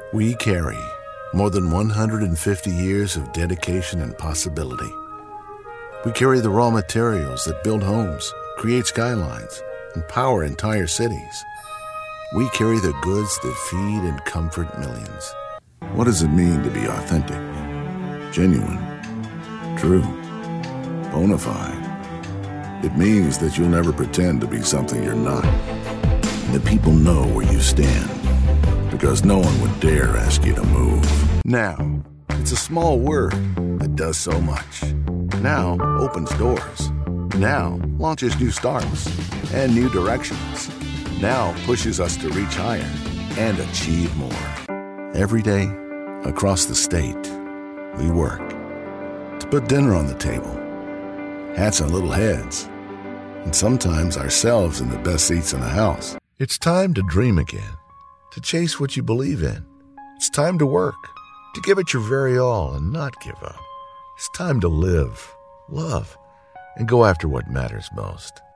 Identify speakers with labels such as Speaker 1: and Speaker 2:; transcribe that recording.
Speaker 1: We carry more than 150 years of dedication and possibility. We carry the raw materials that build homes, create skylines, and power entire cities. We carry the goods that feed and comfort millions. What does it mean to be authentic, genuine, true, bona fide? It means that you'll never pretend to be something you're not, and that people know where you stand, because no one would dare ask you to move. Now, it's a small word that does so much. Now opens doors. Now launches new starts and new directions. Now pushes us to reach higher and achieve more. Every day, across the state, we work to put dinner on the table, hats on little heads, and sometimes ourselves in the best seats in the house. It's time to dream again, to chase what you believe in. It's time to work, to give it your very all and not give up. It's time to live, love, and go after what matters most.